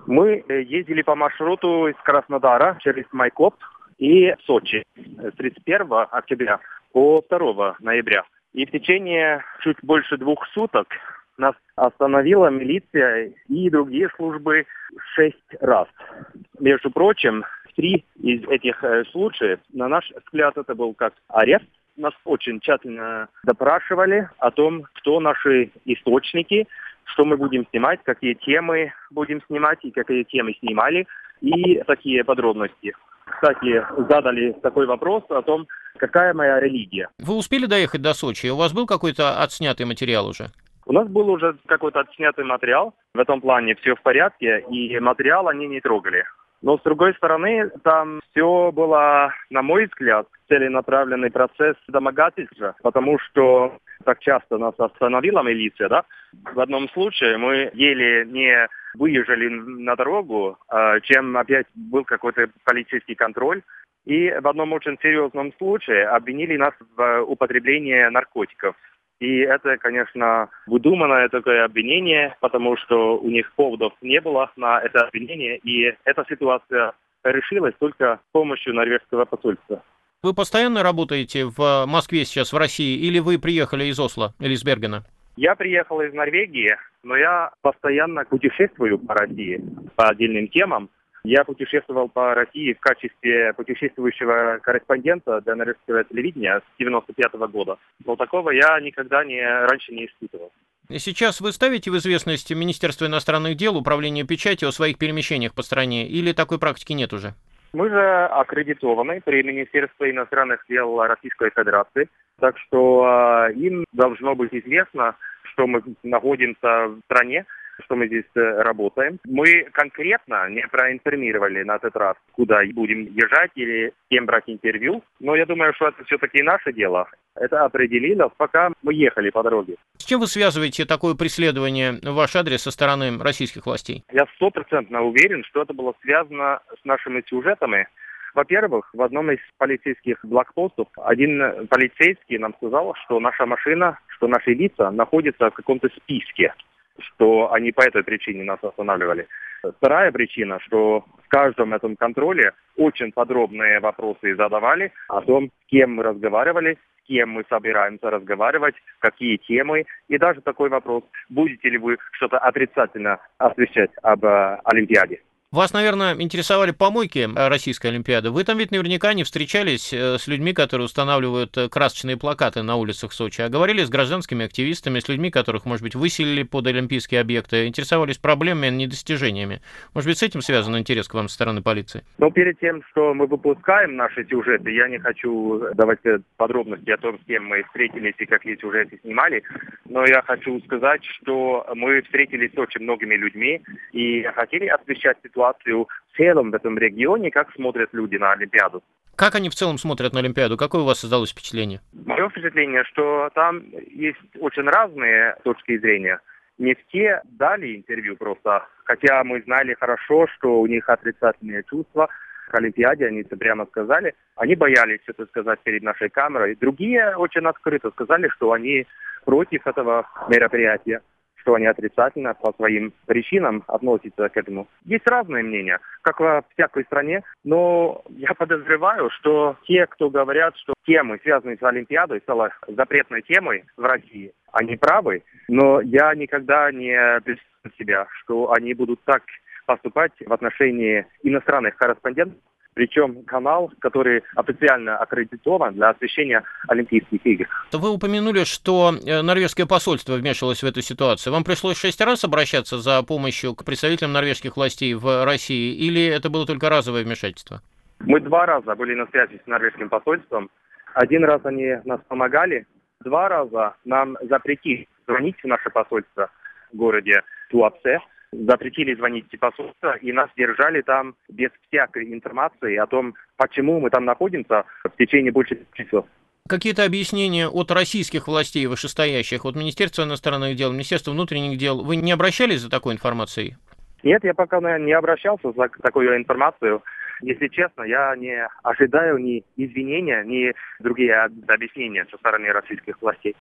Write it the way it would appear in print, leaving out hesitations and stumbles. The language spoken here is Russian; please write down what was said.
Мы ездили по маршруту из Краснодара через Майкоп и Сочи с 31 октября по 2 ноября. И в течение чуть больше 2 суток нас остановила милиция и другие службы 6 раз. Между прочим, 3 из этих случаев, на наш взгляд, это был как арест. Нас очень тщательно допрашивали о том, кто наши источники, что мы будем снимать, какие темы будем снимать и какие темы снимали, и такие подробности. Кстати, задали такой вопрос о том, какая моя религия. Вы успели доехать до Сочи? У вас был какой-то отснятый материал уже? У нас был уже какой-то отснятый материал. В этом плане все в порядке, и материал они не трогали. Но, с другой стороны, там все было, на мой взгляд, целенаправленный процесс домогательства, потому что так часто нас остановила милиция, да? В одном случае мы еле не выезжали на дорогу, чем опять был какой-то полицейский контроль. И в одном очень серьезном случае обвинили нас в употреблении наркотиков. И это, конечно, выдуманное такое обвинение, потому что у них поводов не было на это обвинение, и эта ситуация решилась только с помощью норвежского посольства. Вы постоянно работаете в Москве сейчас, в России, или вы приехали из Осло или из Бергена? Я приехал из Норвегии, но я постоянно путешествую по России по отдельным темам. Я путешествовал по России в качестве путешествующего корреспондента для норвежского телевидения с 1995 года. Но такого я никогда раньше не испытывал. Сейчас вы ставите в известность Министерство иностранных дел, Управление печати о своих перемещениях по стране, или такой практики нет уже? Мы же аккредитованы при Министерстве иностранных дел Российской Федерации, так что им должно быть известно, что мы находимся в стране, что мы здесь работаем. Мы конкретно не проинформировали на этот раз, куда будем езжать или с кем брать интервью, но я думаю, что это все-таки наше дело. Это определилось, пока мы ехали по дороге. С чем вы связываете такое преследование в ваш адрес со стороны российских властей? Я 100% уверен, что это было связано с нашими сюжетами. Во-первых, в одном из полицейских блокпостов один полицейский нам сказал, что наша машина, что наши лица находятся в каком-то списке, что они по этой причине нас останавливали. Вторая причина, что в каждом этом контроле очень подробные вопросы задавали о том, с кем мы разговаривали, с кем мы собираемся разговаривать, какие темы. И даже такой вопрос, будете ли вы что-то отрицательно освещать об Олимпиаде. Вас, наверное, интересовали помойки Российской Олимпиады. Вы там ведь наверняка не встречались с людьми, которые устанавливают красочные плакаты на улицах Сочи, а говорили с гражданскими активистами, с людьми, которых, может быть, выселили под олимпийские объекты, интересовались проблемами, а не достижениями. Может быть, с этим связан интерес к вам со стороны полиции? Но перед тем, что мы выпускаем наши сюжеты, я не хочу давать подробности о том, с кем мы встретились и какие сюжеты снимали, но я хочу сказать, что мы встретились с очень многими людьми и хотели освещать ситуацию в целом в этом регионе, как смотрят люди на Олимпиаду. Как они в целом смотрят на Олимпиаду? Какое у вас создалось впечатление? Мое впечатление, что там есть очень разные точки зрения. Не все дали интервью просто, хотя мы знали хорошо, что у них отрицательные чувства к Олимпиаде, они это прямо сказали. Они боялись это сказать перед нашей камерой. Другие очень открыто сказали, что они против этого мероприятия, что они отрицательно по своим причинам относятся к этому. Есть разные мнения, как во всякой стране, но я подозреваю, что те, кто говорят, что темы, связанные с Олимпиадой, стала запретной темой в России, они правы, но я никогда не представляю себя, что они будут так поступать в отношении иностранных корреспондентов, причем канал, который официально аккредитован для освещения Олимпийских игр. Вы упомянули, что норвежское посольство вмешалось в эту ситуацию. Вам пришлось 6 раз обращаться за помощью к представителям норвежских властей в России, или это было только разовое вмешательство? Мы 2 раза были на связи с норвежским посольством. 1 раз они нас помогали, 2 раза нам запретили звонить в наше посольство в городе Туапсе. Запретили звонить в посольство, и нас держали там без всякой информации о том, почему мы там находимся в течение больше часов. Какие-то объяснения от российских властей вышестоящих, от Министерства иностранных дел, Министерства внутренних дел, вы не обращались за такой информацией? Нет, я пока не обращался за такую информацию. Если честно, я не ожидаю ни извинения, ни другие объяснения со стороны российских властей.